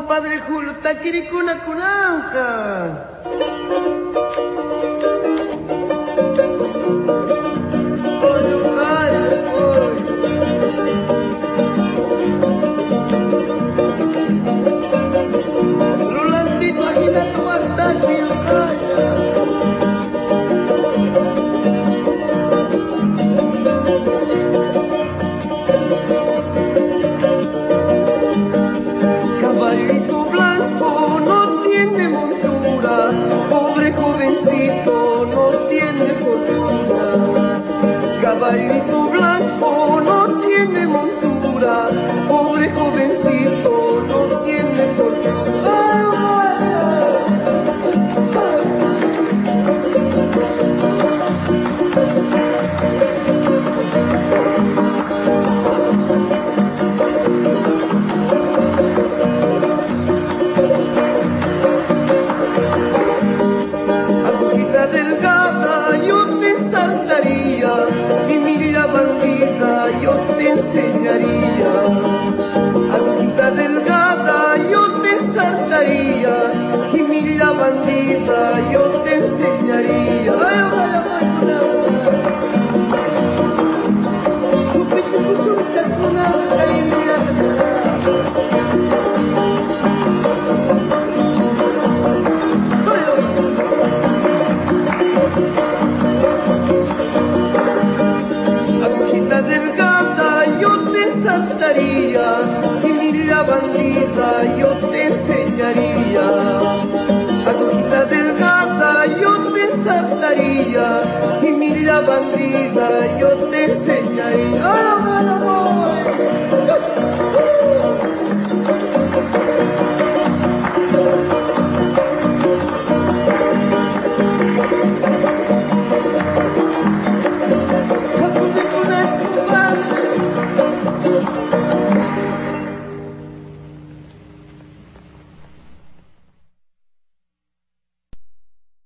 compadre Julio, taquiricuna cunauja. Caballito blanco no tiene montura, pobre jovencito no tiene fortuna. Caballito blanco no tiene montura, pobre jovencito no tiene fortuna. Delgada, yo te ensaltaría, y mira bandida, yo te enseñaría. Agujita delgada, yo te ensaltaría, y mira bandida, yo te enseñaría. Delgada, yo te ensaltaría,